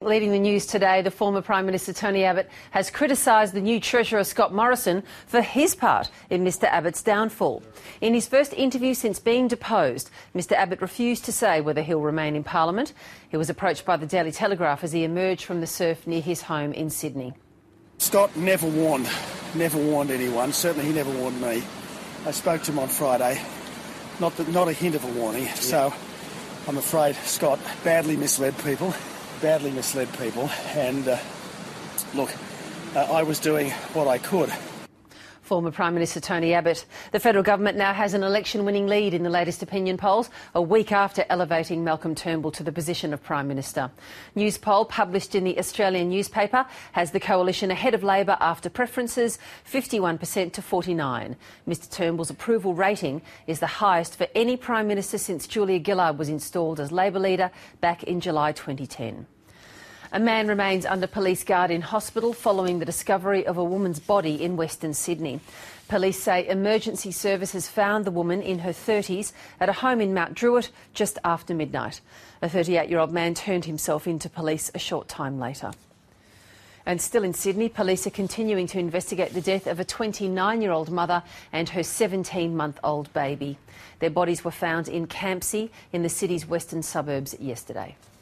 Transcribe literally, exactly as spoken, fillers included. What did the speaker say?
Leading the news today, the former Prime Minister Tony Abbott has criticised the new Treasurer Scott Morrison for his part in Mr Abbott's downfall. In his first interview since being deposed, Mr Abbott refused to say whether he'll remain in Parliament. He was approached by the Daily Telegraph as he emerged from the surf near his home in Sydney. Scott never warned, never warned anyone. Certainly he never warned me. I spoke to him on Friday. Not, the, not a hint of a warning. Yeah. So I'm afraid Scott badly misled people, badly misled people. And uh, look, uh, I was doing what I could. Former Prime Minister Tony Abbott. The federal government now has an election-winning lead in the latest opinion polls, a week after elevating Malcolm Turnbull to the position of Prime Minister. News poll published in the Australian newspaper has the coalition ahead of Labor after preferences, fifty-one percent to forty-nine. Mr Turnbull's approval rating is the highest for any Prime Minister since Julia Gillard was installed as Labor leader back in July twenty ten. A man remains under police guard in hospital following the discovery of a woman's body in Western Sydney. Police say emergency services found the woman in her thirties at a home in Mount Druitt just after midnight. A thirty-eight-year-old man turned himself into police a short time later. And still in Sydney, police are continuing to investigate the death of a twenty-nine-year-old mother and her seventeen-month-old baby. Their bodies were found in Campsie in the city's western suburbs yesterday.